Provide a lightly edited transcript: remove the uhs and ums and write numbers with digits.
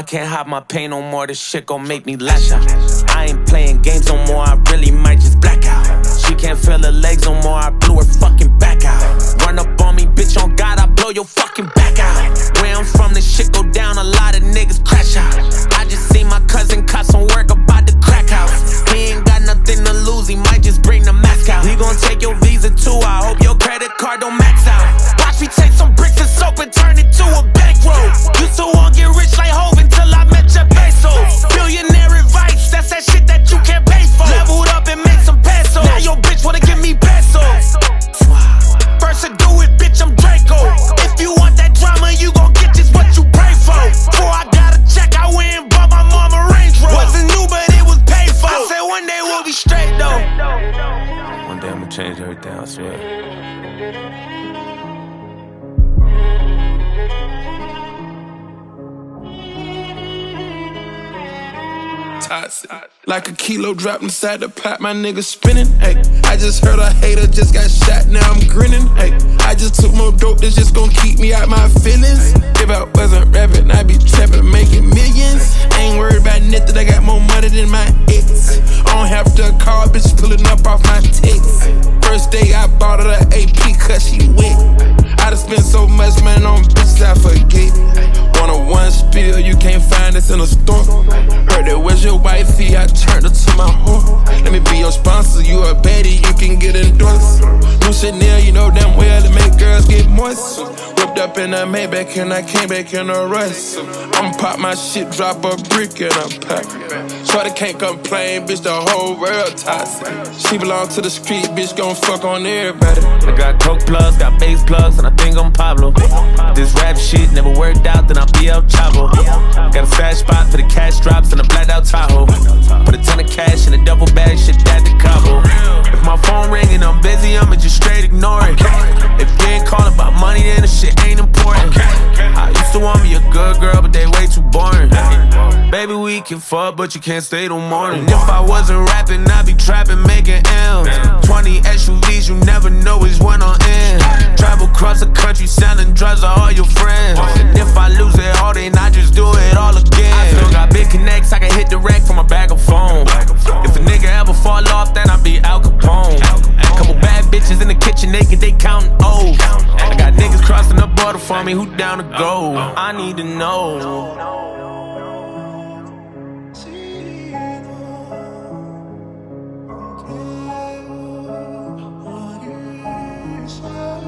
I can't hide my pain no more, this shit gon' make me lash out. I ain't playing games no more, I really might just black out. She can't feel her legs no more, I blew her fucking back out. Run up on me, bitch, on God, I blow your fucking back out. Where I'm from, this shit go down, a lot of niggas crash out. I just seen my cousin caught some work about the crack house. He ain't got nothing to lose, he might just bring the mask out. We gon' take your visa too, I hope your credit card don't max out. Watch me take some bricks of soap and turn it to a bankroll. Used to want get rich like Hov until I met Jeff Bezos. Billionaire advice, that's that shit that you can't pay for. Leveled up and made some pesos. Now your bitch wanna give me pesos. First to do it, bitch, I'm Draco. If you want that drama, you gon' get just what you pray for. Before I got a check, I went and bought my mama Range Rover. Wasn't new, but it was paid for. I said one day we'll be straight though. One day I'ma change everything, I swear. Like a kilo dropped inside the pot, my nigga spinning. Ay, I just heard a hater just got shot, now I'm grinning. Ay, I just took more dope that's just gon' keep me out my feelings. If I wasn't rapping, I'd be trapping, making millions. Ain't worried about nothing, I got more money than my ex. I don't have to call, bitch pulling up off my text. First day I bought her the AP cause she wet. I done spent so much money on bitches I forget. One spill, you can't find this in a store. Heard that was your wifey, I turned her to my whore. Let me be your sponsor, you a baddie, you can get endorsed. New Chanel, you know damn well to make girls get moist. Whipped up in a Maybach and I came back in a rush. I'ma pop my shit, drop a brick in a pack. Shorty can't complain, bitch, the whole world toxic. She belong to the street, bitch, gon' fuck on everybody. I got coke plugs, got bass plugs, and I think I'm Pablo. This rap shit never worked out, then I'll be El Chavo. Got a stash spot for the cash drops and a blacked out Tahoe. Put a ton of cash in a double bag, shit that to Cabo. If my phone ring and I'm busy, I'ma just straight ignore it. If you ain't calling about money, then the shit ain't important. I used to want me a good girl, but they way too boring. Baby, we can fuck, but you can't stay till morning. If I wasn't rapping, I'd be trapping, making M's. 20 SUVs, you never know which one on end. Travel across the country, selling drugs to all your friends. And if I lose it all, then I just do it all again. I still got big connects, I can hit the rack from a bag of phone. If a nigga ever fall off, then I be Al Capone. Couple bad bitches in the kitchen, they counting O's. I got niggas crossing the border for me, who down to go? I need to know.